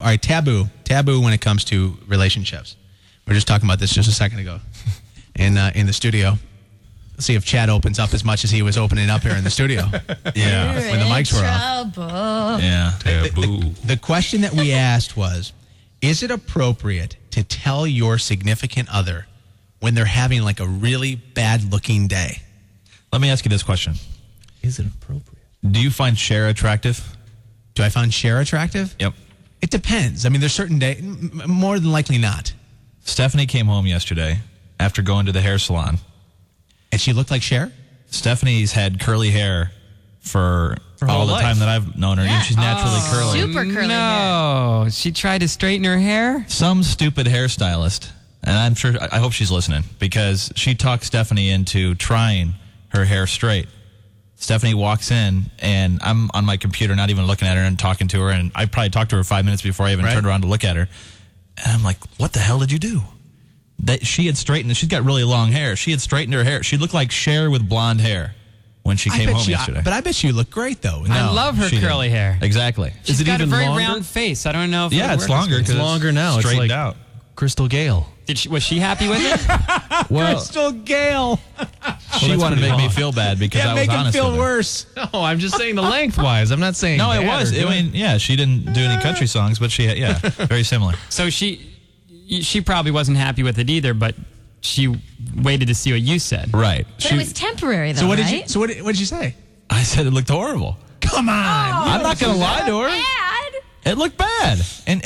All right, taboo when it comes to relationships. We were just talking about this just a second ago in the studio. Let's see if Chad opens up as much as he was opening up here in the studio. Yeah. When the mics were off. Yeah. Taboo. The question that we asked was, is it appropriate to tell your significant other when they're having like a really bad-looking day? Let me ask you this question. Is it appropriate? Do you find Cher attractive? Do I find Cher attractive? Yep. It depends. I mean, there's certain days, more than likely not. Stephanie came home yesterday after going to the hair salon. And she looked like Cher? Stephanie's had curly hair for all the life. time that I've known her. Yeah. She's naturally curly. Super curly hair. No, she tried to straighten her hair. Some stupid hairstylist, and I'm sure, I hope she's listening, because she talked Stephanie into trying her hair straight. Stephanie walks in, and I'm on my computer, not even looking at her and talking to her, and I probably talked to her 5 minutes before I even turned around to look at her. And I'm like, what the hell did you do? That she had straightened, she's got really long hair. She had straightened her hair. She looked like Cher with blonde hair when she came home yesterday. But I bet you look great, though. I love her she curly hair. Exactly. She's Is it got even a very longer? round face. I don't know if Yeah, it it's works. longer. It's 'cause longer now. It's straightened like out. Crystal Gale. Was she happy with it? Well, Crystal Gale. she wanted to make me feel bad because I was make him honest feel with her. worse. No, I'm just saying the lengthwise. I'm not saying No, it bad was. or I good. mean, yeah, she didn't do any country songs, but she, very similar. So she probably wasn't happy with it either, but she waited to see what you said. Right. But it was temporary, though, So what right? what did you say? I said it looked horrible. Come on. I'm not going to lie to her. Bad. It looked bad.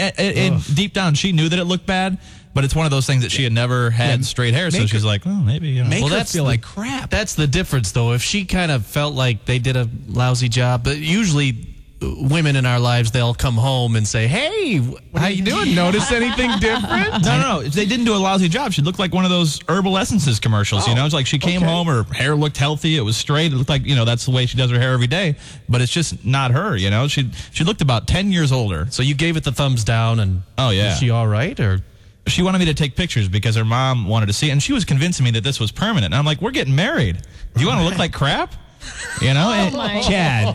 And deep down, she knew that it looked bad, but it's one of those things that she had never had straight hair, so make she's her- like, well, maybe, you know. Make Well, her that's feel the- like crap. That's the difference, though. If she kind of felt like they did a lousy job, but usually women in our lives, they'll come home and say, hey, how you doing? Notice anything different? No. They didn't do a lousy job. She looked like one of those Herbal Essences commercials, you know? It's like she came home, her hair looked healthy, it was straight. It looked like, that's the way she does her hair every day. But it's just not her, you know? She looked about 10 years older. So you gave it the thumbs down, and Oh, yeah. is she all right? Or She wanted me to take pictures because her mom wanted to see it, and she was convincing me that this was permanent. And I'm like, we're getting married. Do you want to look like crap? You know? Chad,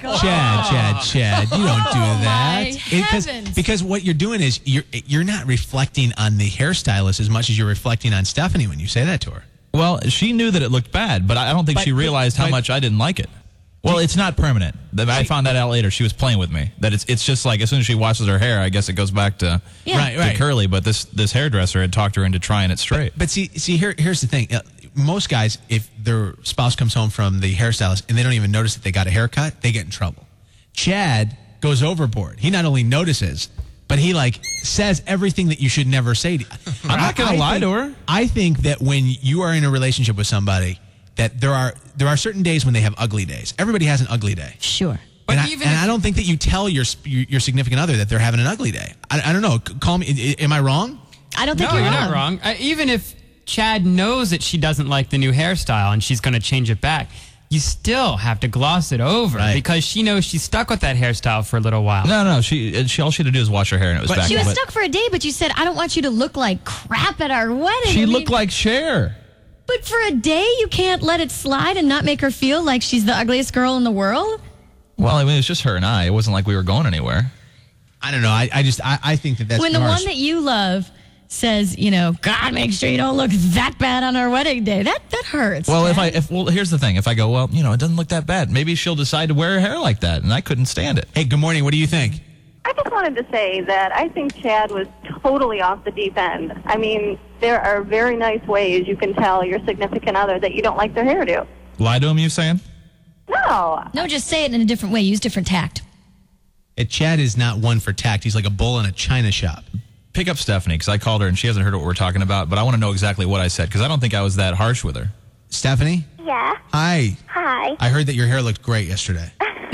you don't do that. heavens. Because what you're doing is you're not reflecting on the hairstylist as much as you're reflecting on Stephanie when you say that to her. Well, she knew that it looked bad, but I don't think she realized how much I didn't like it. Well, it's not permanent. I found that out later. She was playing with me. That it's just like as soon as she washes her hair, I guess it goes back to Yeah. to curly. But this hairdresser had talked her into trying it straight. But see, here's the thing. Most guys, if their spouse comes home from the hairstylist and they don't even notice that they got a haircut, they get in trouble. Chad goes overboard. He not only notices, but he says everything that you should never say to you. I'm not going to lie to her. I think that when you are in a relationship with somebody, that there are certain days when they have ugly days. Everybody has an ugly day. Sure. But And, even I, if- and I don't think that you tell your significant other that they're having an ugly day. I don't know. Call me. Am I wrong? I don't think No, you're you're wrong. not wrong. Even if Chad knows that she doesn't like the new hairstyle and she's going to change it back, you still have to gloss it over because she knows she's stuck with that hairstyle for a little while. No. She all she had to do is wash her hair, and it was back. She was But stuck for a day, but you said, I don't want you to look like crap at our wedding. She I mean, looked like Cher. But for a day, you can't let it slide and not make her feel like she's the ugliest girl in the world? Well, I mean, it was just her and I. It wasn't like we were going anywhere. I don't know. I think that's When the harsh. one that you love says, God, make sure you don't look that bad on our wedding day. That hurts. Well, Chad. here's the thing. If I go, well, it doesn't look that bad. Maybe she'll decide to wear her hair like that, and I couldn't stand it. Hey, good morning. What do you think? I just wanted to say that I think Chad was totally off the deep end. I mean, there are very nice ways you can tell your significant other that you don't like their hairdo. Lie to him, you saying? No. No, just say it in a different way. Use different tact. Chad is not one for tact. He's like a bull in a china shop. Pick up Stephanie, because I called her and she hasn't heard what we're talking about, but I want to know exactly what I said, because I don't think I was that harsh with her. Stephanie? Yeah. Hi. Hi. I heard that your hair looked great yesterday.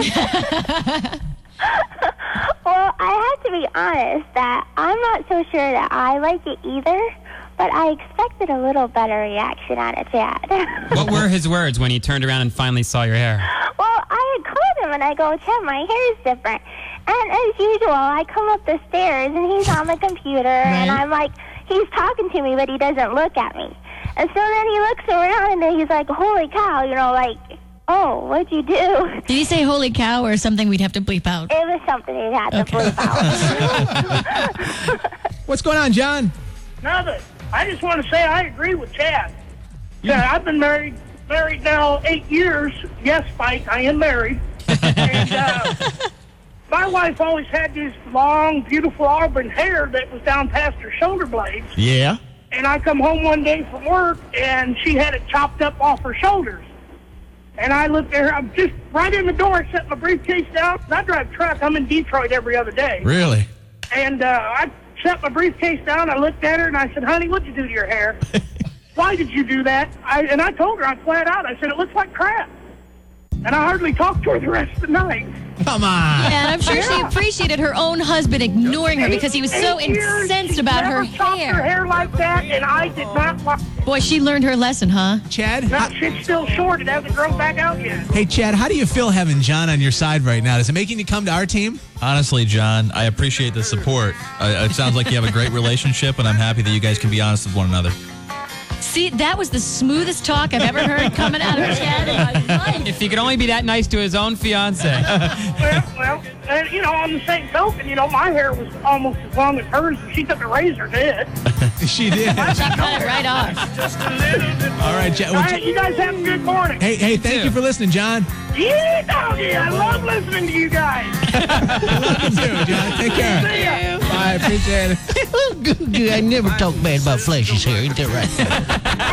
Well, I have to be honest that I'm not so sure that I like it either, but I expected a little better reaction out of Chad. What were his words when he turned around and finally saw your hair? Well, I had called him and I go, Chad, my hair is different. And as usual, I come up the stairs and he's on the computer and I'm like, he's talking to me, but he doesn't look at me. And so then he looks around and then he's like, holy cow, Oh, what'd you do? Did he say holy cow or something we'd have to bleep out? It was something he had to bleep out. What's going on, John? Nothing. I just want to say I agree with Chad. Yeah, I've been married now 8 years. Yes, Spike, I am married. And my wife always had this long, beautiful auburn hair that was down past her shoulder blades. Yeah. And I come home one day from work, and she had it chopped up off her shoulders. And I looked at her. I'm just right in the door. I set my briefcase down. I drive truck. I'm in Detroit every other day. Really? And I set my briefcase down. I looked at her, and I said, honey, what'd you do to your hair? Why did you do that? And I told her, I flat out, I said, it looks like crap. And I hardly talked to her the rest of the night. Come on. Yeah, and I'm sure she appreciated her own husband ignoring her because he was so 8 years, incensed she's about never her chopped hair. her hair like that, and I did not like Boy, she learned her lesson, huh? Chad? that shit's still short. It hasn't grown back out yet. Hey, Chad, how do you feel having John on your side right now? Does it make you come to our team? Honestly, John, I appreciate the support. It sounds like you have a great relationship, and I'm happy that you guys can be honest with one another. See, that was the smoothest talk I've ever heard coming out of Chad in my life. If he could only be that nice to his own fiance. Well, and, on the same token, my hair was almost as long as hers, and she took a razor to it. She did. She cut it right off. All right, Chad. All right, you guys have a good morning. Hey, thank you for listening, John. Yeah, doggy, I love listening to you guys. Love you too, John. Take care. See ya. Bye, appreciate it. I never talk bad about Flash's hair. Ain't that right?